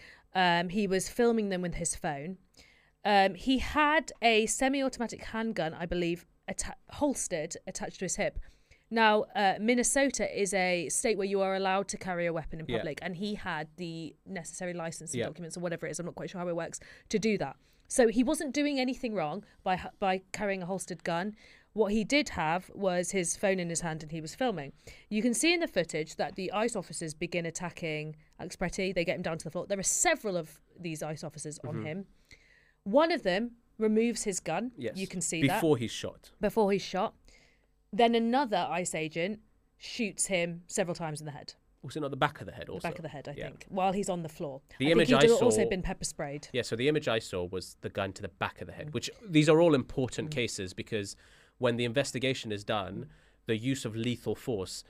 Um, he was filming them with his phone. Um, he had a semi-automatic handgun, I believe, atta- holstered, attached to his hip. Now, uh, Minnesota is a state where you are allowed to carry a weapon in Yeah. public, and he had the necessary license and Yeah. documents or whatever it is. I'm not quite sure how it works to do that. So he wasn't doing anything wrong by ha- by carrying a holstered gun. What he did have was his phone in his hand and he was filming. You can see in the footage that the ICE officers begin attacking Alex Pretty. They get him down to the floor. There are several of these ICE officers Mm-hmm. on him. One of them removes his gun. Yes. You can see before that. he's shot. Before he's shot. Then another ICE agent shoots him several times in the head. Was it not the back of the head? Also, The back of the head, I Yeah. think, while he's on the floor. The I image think I he'd also saw- been pepper sprayed. Yeah, so the image I saw was the gun to the back of the head, which these are all important Mm. cases because when the investigation is done, the use of lethal force,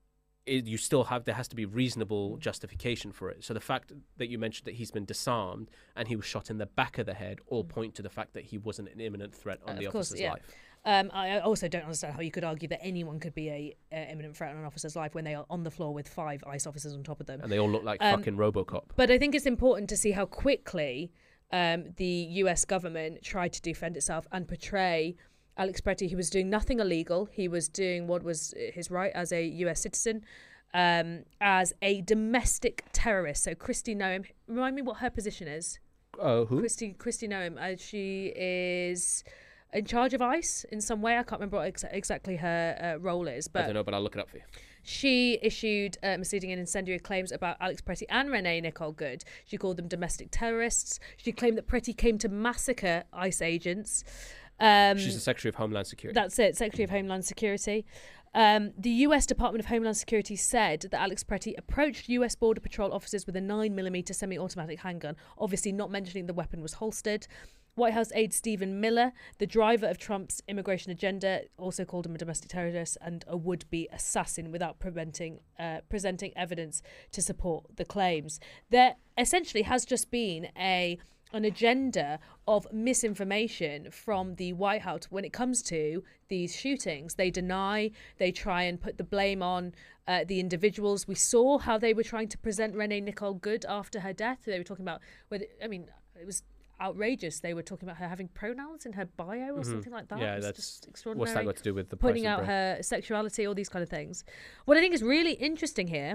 it, you still have, there has to be reasonable justification for it. So the fact that you mentioned that he's been disarmed and he was shot in the back of the head all point to the fact that he wasn't an imminent threat on Uh, the of course, officer's yeah. life. Um, I also don't understand how you could argue that anyone could be a uh, imminent threat on an officer's life when they are on the floor with five ICE officers on top of them. And they all look like Um, fucking Robocop. But I think it's important to see how quickly um, the U S government tried to defend itself and portray Alex Pretty, who was doing nothing illegal. He was doing what was his right as a U S citizen, um, as a domestic terrorist. So Christy Noem, remind me what her position is. Oh, who? Christy Christy Noem, uh, she is in charge of ICE in some way. I can't remember what ex- exactly her uh, role is, I but don't know, but I'll look it up for you. she issued uh, misleading and incendiary claims about Alex Pretty and Renee Nicole Good. She called them domestic terrorists. She claimed that Pretty came to massacre ICE agents. Um, She's the Secretary of Homeland Security. that's it, Secretary of Homeland Security. Um, the U S Department of Homeland Security said that Alex Pretty approached U S Border Patrol officers with a nine millimeter semi-automatic handgun, obviously not mentioning the weapon was holstered. White House aide Stephen Miller, the driver of Trump's immigration agenda, also called him a domestic terrorist and a would-be assassin without preventing, uh, presenting evidence to support the claims. There essentially has just been a an agenda of misinformation from the White House when it comes to these shootings. They deny, they try and put the blame on uh, the individuals. We saw how they were trying to present Renee Nicole Good after her death. They were talking about whether, I mean, it was outrageous. They were talking about her having pronouns in her bio or something like that. Yeah, It was that's just extraordinary. What's that got to do with the Pointing price out of bread? her sexuality, all these kind of things. What I think is really interesting here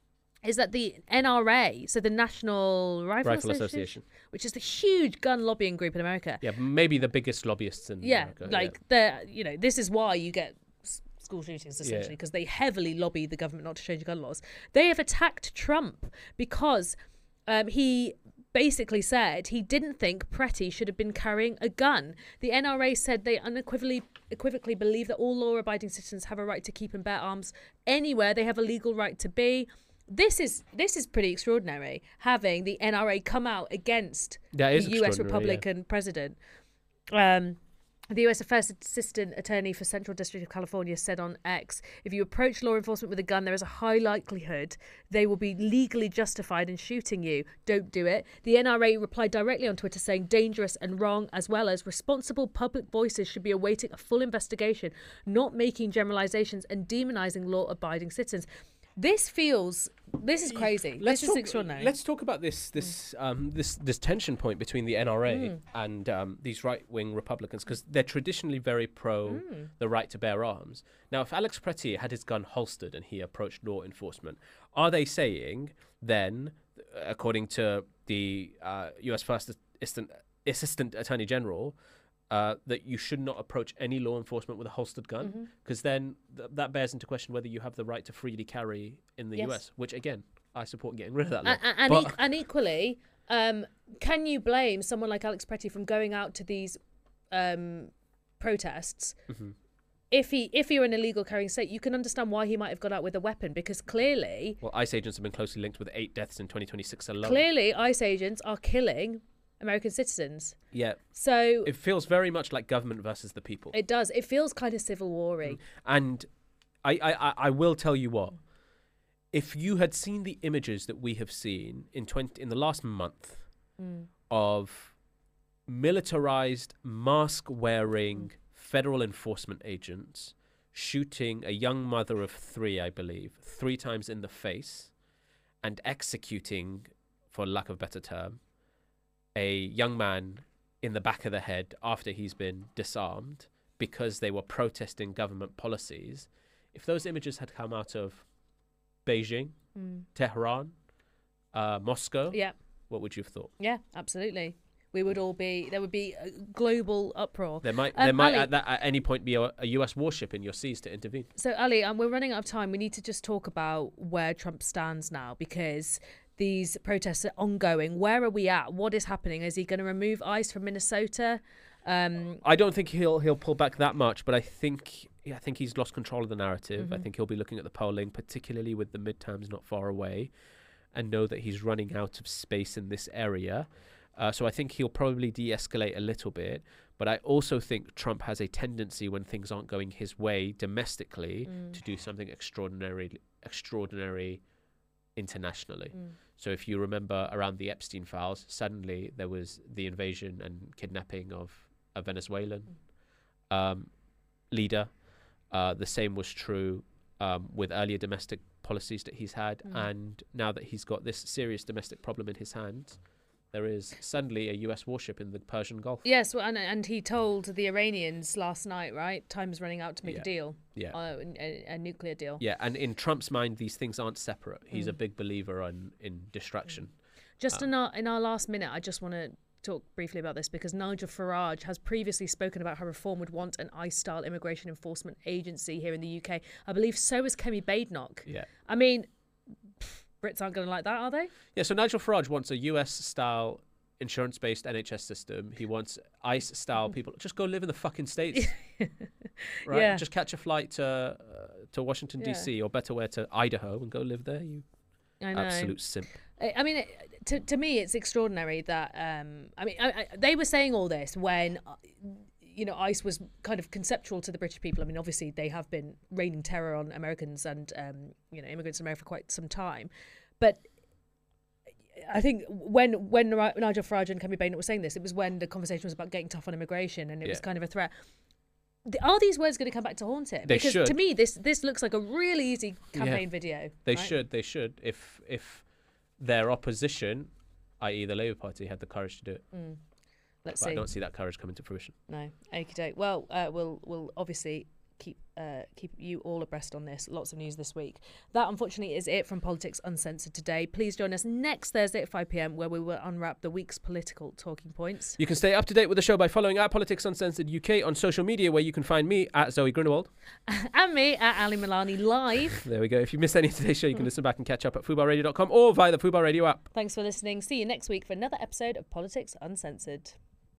is that the N R A, so the National Rifle, Rifle Association, Association. which is the huge gun lobbying group in America. Yeah, maybe the biggest lobbyists in Yeah, America. like the you know, this is why you get s- school shootings Yeah. essentially because they heavily lobby the government not to change gun laws. They have attacked Trump because um, he basically said he didn't think Pretty should have been carrying a gun. The N R A said they unequivocally equivocally believe that all law-abiding citizens have a right to keep and bear arms anywhere they have a legal right to be. This is this is pretty extraordinary, having the N R A come out against That is the U S extraordinary, yeah. Republican president. Um, the U S First Assistant Attorney for Central District of California said on X, if you approach law enforcement with a gun, there is a high likelihood they will be legally justified in shooting you. Don't do it. The N R A replied directly on Twitter saying dangerous and wrong, as well as responsible public voices should be awaiting a full investigation, not making generalizations and demonizing law-abiding citizens. This feels, this is crazy. Let's this talk, is extraordinary. Let's talk about this this um, this this tension point between the N R A Mm. and um, these right wing Republicans because they're traditionally very pro Mm. the right to bear arms. Now, if Alex Pretty had his gun holstered and he approached law enforcement, are they saying then according to the uh, U S First Assistant, Assistant Attorney General, uh, that you should not approach any law enforcement with a holstered gun, because mm-hmm. then th- that bears into question whether you have the right to freely carry in the yes. U S, which, again, I support getting rid of that law. And, and, but... e- and equally, um, can you blame someone like Alex Pretty from going out to these um, protests? Mm-hmm. If he if you're an illegal carrying state, you can understand why he might have got out with a weapon, because clearly... Well, ICE agents have been closely linked with eight deaths in twenty twenty-six alone. Clearly, ICE agents are killing American citizens. Yeah. So... It feels very much like government versus the people. It does. It feels kind of civil war-y. Mm. And I, I, I will tell you what. If you had seen the images that we have seen in twenty in the last month mm. of militarized, mask-wearing... Mm. federal enforcement agents shooting a young mother of three, I believe, three times in the face, and executing, for lack of a better term, a young man in the back of the head after he's been disarmed because they were protesting government policies. If those images had come out of Beijing, mm. Tehran, uh, Moscow, yeah. what would you have thought? Yeah, absolutely. We would all be, there would be a global uproar. There might um, there might Ali, at, that, at any point be a, a U S warship in your seas to intervene. So, Ali, um, we're running out of time. We need to just talk about where Trump stands now, because these protests are ongoing. Where are we at? What is happening? Is he going to remove ICE from Minnesota? Um, I don't think he'll he'll pull back that much, but I think yeah, I think he's lost control of the narrative. Mm-hmm. I think he'll be looking at the polling, particularly with the midterms not far away, and know that he's running out of space in this area. Uh, so I think he'll probably de-escalate a little bit. But I also think Trump has a tendency, when things aren't going his way domestically, mm. to do something extraordinary, extraordinary internationally. Mm. So if you remember around the Epstein files, suddenly there was the invasion and kidnapping of a Venezuelan mm. um, leader. Uh, the same was true um, with earlier domestic policies that he's had. Mm. And now that he's got this serious domestic problem in his hands, there is suddenly a U S warship in the Persian Gulf. Yes, well, and, and he told the Iranians last night, right? Time's running out to make yeah. a deal. Yeah. Uh, a, a nuclear deal. Yeah, and in Trump's mind, these things aren't separate. He's mm. a big believer in, in destruction. Just um, in, our, in our last minute, I just want to talk briefly about this, because Nigel Farage has previously spoken about how Reform would want an ICE-style immigration enforcement agency here in the U K. I believe so is Kemi Badenoch. Yeah. I mean... Brits aren't going to like that, are they? Yeah, so Nigel Farage wants a U S-style insurance-based N H S system. He wants ICE-style people. Just go live in the fucking States, right? Yeah. Just catch a flight to uh, to Washington, yeah. D C, or better where to Idaho, and go live there, you I know. absolute simp. I, I mean, to to me, it's extraordinary that... Um, I mean, I, I, they were saying all this when... Uh, you know, ICE was kind of conceptual to the British people. I mean, obviously, they have been raining terror on Americans and, um, you know, immigrants in America for quite some time. But I think when when Nigel Farage and Kemi Badenoch were saying this, it was when the conversation was about getting tough on immigration, and it yeah. was kind of a threat. The, are these words going to come back to haunt him? They because should. to me, this this looks like a really easy campaign yeah. video. They right? should. They should. If if their opposition, that is the Labour Party, had the courage to do it. Mm. Let's but see. I don't see that courage coming to fruition. No, okie doke. Well, uh, we'll we'll obviously keep uh, keep you all abreast on this. Lots of news this week. That, unfortunately, is it from Politics Uncensored today. Please join us next Thursday at five p.m, where we will unwrap the week's political talking points. You can stay up to date with the show by following at Politics Uncensored U K on social media, where you can find me at Zoe Grunewald. And me at Ali Milani Live. There we go. If you missed any of today's show, you can listen back and catch up at fubar radio dot com or via the Fubar Radio app. Thanks for listening. See you next week for another episode of Politics Uncensored.